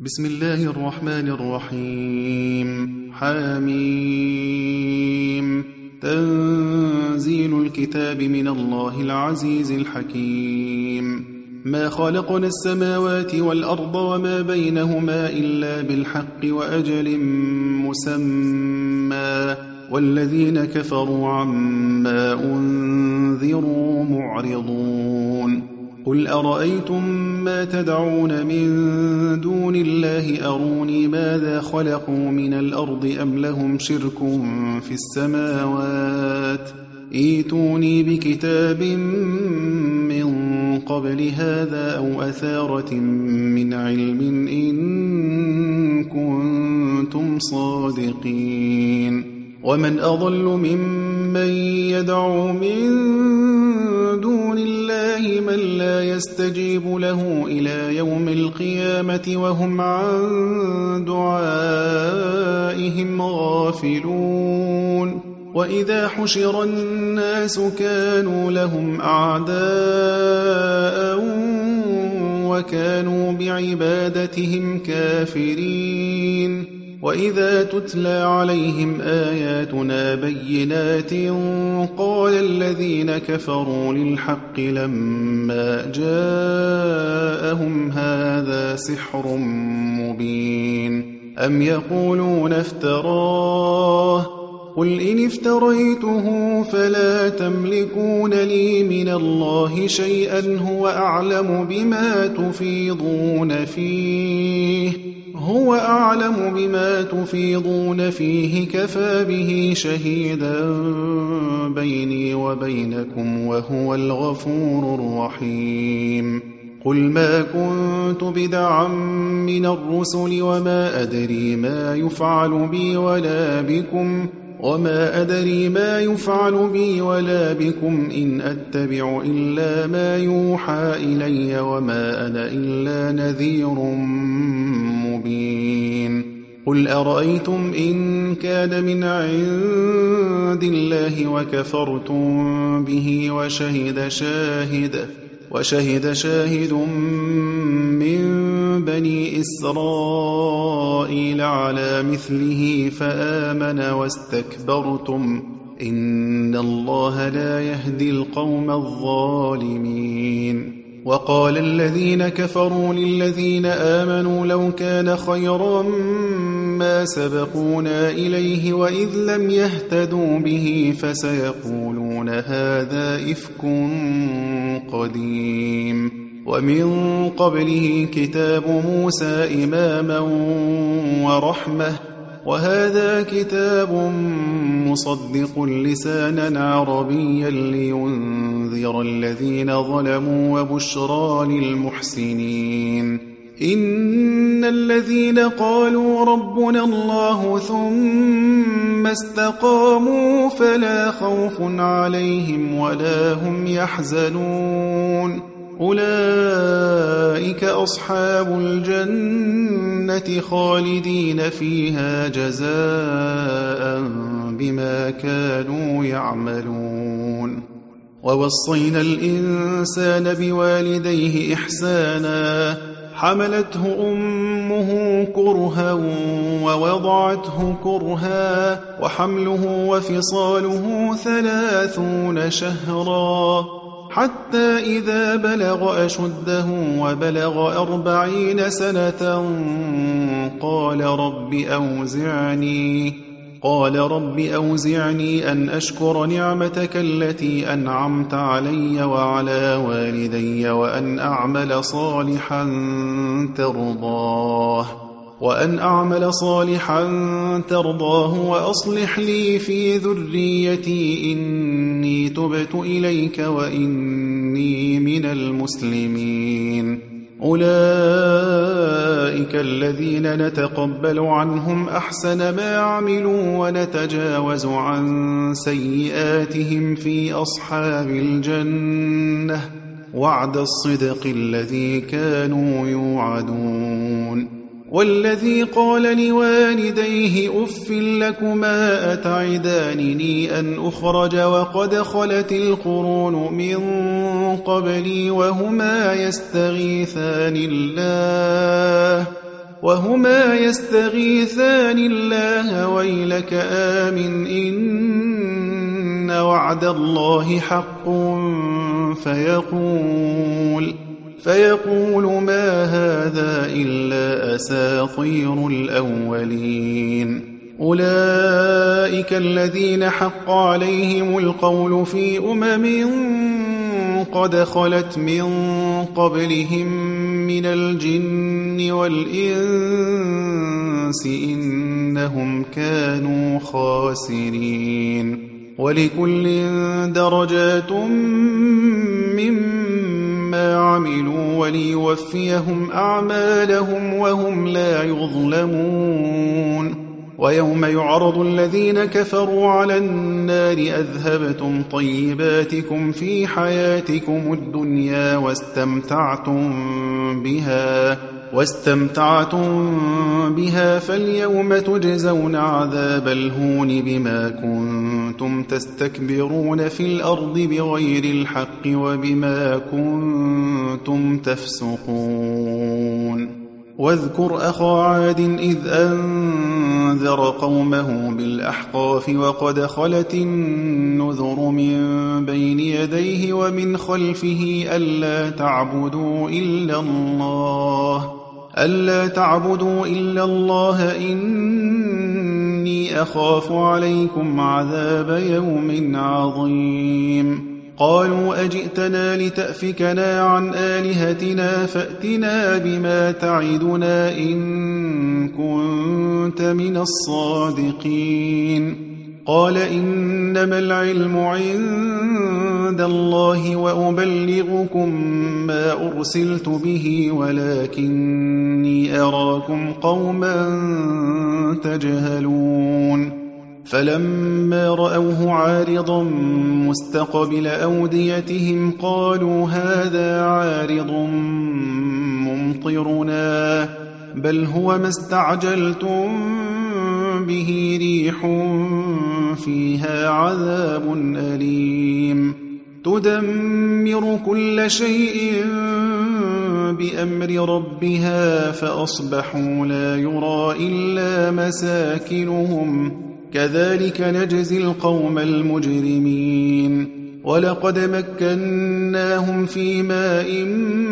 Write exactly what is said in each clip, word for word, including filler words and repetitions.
بسم الله الرحمن الرحيم. حميم. تنزيل الكتاب من الله العزيز الحكيم. ما خلقنا السماوات والأرض وما بينهما إلا بالحق وأجل مسمى والذين كفروا عما أنذروا معرضون. قل أرأيتم ما تدعون من دون الله أروني ماذا خلقوا من الأرض أم لهم شرك في السماوات ائتوني بكتاب من قبل هذا أو أثارة من علم إن كنتم صادقين. ومن أضل ممن يدعو من دون الله من لا يستجيب له إلى يوم القيامة وهم عن دعائهم غافلون. وإذا حشر الناس كانوا لهم أعداء وكانوا بعبادتهم كافرين. وإذا تتلى عليهم آياتنا بينات قال الذين كفروا للحق لما جاءهم هذا سحر مبين أم يقولون افتراه قل إن افتريته فلا تملكون لي من الله شيئا هو أعلم بما تفيضون فيه هو أعلم بما تفيضون فيه كفى به شهيدا بيني وبينكم وهو الغفور الرحيم. قل ما كنت بدعا من الرسل وما أدري ما يفعل بي ولا بكم وما أدري ما يفعل بي ولا بكم إن أتبع إلا ما يوحى إلي وما أنا إلا نذير مبين. قل أرأيتم إن كان من عند الله وكفرتم به وشهد شاهد وشهد شاهد من بني إسرائيل على مثله فآمن واستكبرتم إن الله لا يهدي القوم الظالمين. وقال الذين كفروا للذين آمنوا لو كان خيرا ما سبقونا إليه وإذ لم يهتدوا به فسيقولون هذا إفك قديم. ومن قبله كتاب موسى إماما ورحمة وهذا كتاب مصدق لسانا عربيا لينذر الذين ظلموا وبشرى للمحسنين. إن الذين قالوا ربنا الله ثم استقاموا فلا خوف عليهم ولا هم يحزنون أولئك أصحاب الجنة خالدين فيها جزاء بما كانوا يعملون. ووصينا الإنسان بوالديه إحسانا حملته أمه كرها ووضعته كرها وحمله وفصاله ثلاثون شهرا حتى إذا بلغ أشده وبلغ أربعين سنة قال رب أوزعني قال رب أوزعني أن أشكر نعمتك التي أنعمت علي وعلى والدي وأن أعمل صالحا ترضاه وأن أعمل صالحا ترضاه وأصلح لي في ذريتي إني تبت إليك وإني من المسلمين. أولئك الذين نتقبل عنهم أحسن ما عملوا ونتجاوز عن سيئاتهم في أصحاب الجنة وعد الصدق الذي كانوا يوعدون. والذي قال لوالديه أف لكما أتعدانني أن أخرج وقد خلت القرون من قبلي وهما يستغيثان الله وهما يستغيثان الله ويلك آمن إن وعد الله حق فيقول فيقول ما هذا إلا أساطير الأولين أولئك الذين حق عليهم القول في أمم قد خلت من قبلهم من الجن والإنس إنهم كانوا خاسرين ولكل درجات مما عملوا وليوفيهم أعمالهم وهم لا يظلمون ويوم يعرض الذين كفروا على النار أذهبتم طيباتكم في حياتكم الدنيا واستمتعتم بها واستمتعتم بها فاليوم تجزون عذاب الهون بما كنتم تستكبرون في الأرض بغير الحق وبما كنتم تفسقون واذكر أخا عاد إذ أنذر قومه بالأحقاف وقد خلت النذر من بين يديه ومن خلفه ألا تعبدوا إلا الله ألا تعبدوا إلا الله إني أخاف عليكم عذاب يوم عظيم قالوا أجئتنا لتأفكنا عن آلهتنا فأتنا بما تعدنا إن كنت من الصادقين قال إنما العلم عند الله وأبلغكم ما أرسلت به ولكني أراكم قوما تجهلون فلما رأوه عارضا مستقبل أوديتهم قالوا هذا عارض ممطرنا بل هو ما استعجلتم به ريح فيها عذاب أليم تدمر كل شيء بأمر ربها فأصبحوا لا يرى إلا مساكنهم كذلك نجزي القوم المجرمين ولقد مكناهم في ماء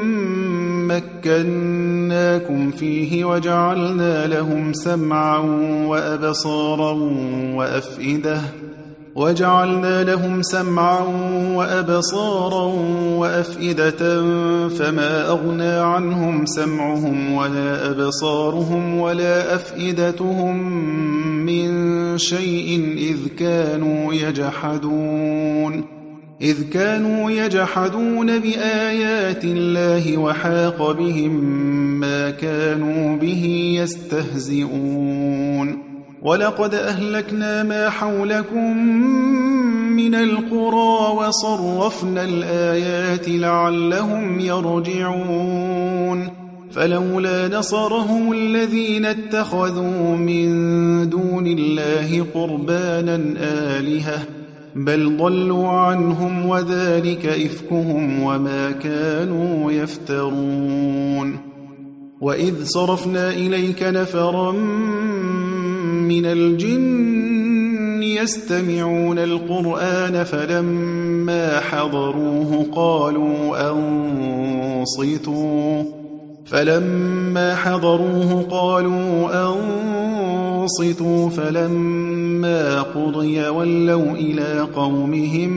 مكناكم فيه وجعلنا لهم سمعا وأبصارا وأفئدة وجعلنا لهم سمعا وأبصارا وأفئدة فما أغنى عنهم سمعهم ولا أبصارهم ولا أفئدتهم من شيء إذ كانوا يجحدون إذ كانوا يجحدون بآيات الله وحاق بهم ما كانوا به يستهزئون ولقد أهلكنا ما حولكم من القرى وصرفنا الآيات لعلهم يرجعون فلولا نصرهم الذين اتخذوا من دون الله قربانا آلهة بل ضلوا عنهم وذلك إفكهم وما كانوا يفترون وإذ صرفنا إليك نفرا من الجن يستمعون القرآن فلما حضروه قالوا أنصتوا فلما حضروه قالوا أنصتوا فلما قضي ولوا إلى قومهم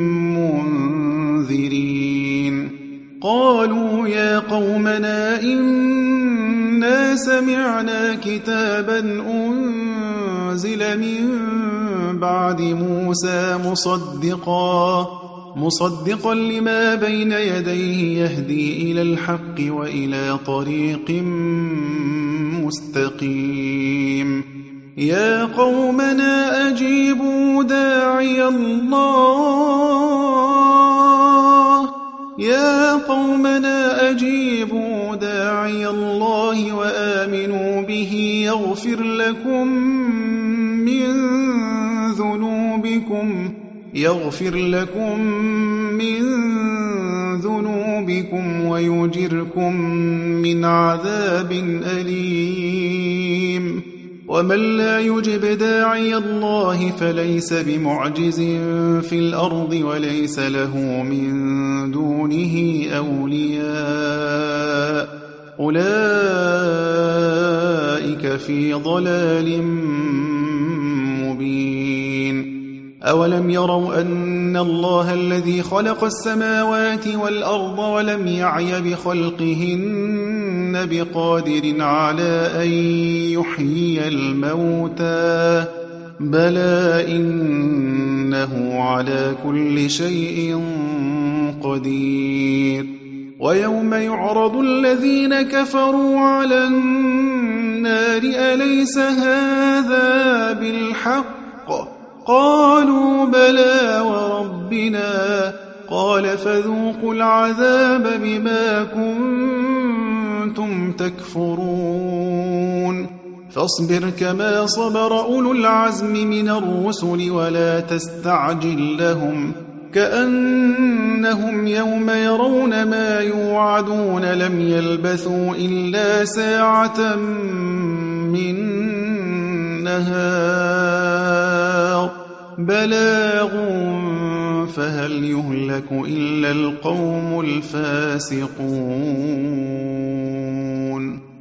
منذرين قالوا يا قومنا إنا سمعنا كتابا أنزل من بعد موسى مصدقا مصدقا لما بين يديه يهدي إلى الحق وإلى طريق مستقيم يا قومنا أجيبوا داعي الله يا قومنا أجيبوا داعي الله وآمنوا به يغفر لكم من ذنوبكم يغفر لكم من ذنوبكم بكم ويجركم من عذاب أليم ومن لا يجب داعي الله فليس بمعجز في الأرض وليس له من دونه أولياء أولئك في ضلال مبين أولم يروا أن الله الذي خلق السماوات والأرض ولم يعي بخلقهن بقادر على أن يحيي الموتى بلى إنه على كل شيء قدير ويوم يعرض الذين كفروا على النار أليس هذا بالحق قالوا بلى وربنا قال فذوقوا العذاب بما كنتم تكفرون فاصبر كما صبر أولو العزم من الرسل ولا تستعجل لهم كأنهم يوم يرون ما يوعدون لم يلبثوا إلا ساعة من نهار بلاغ فهل يهلك إلا القوم الفاسقون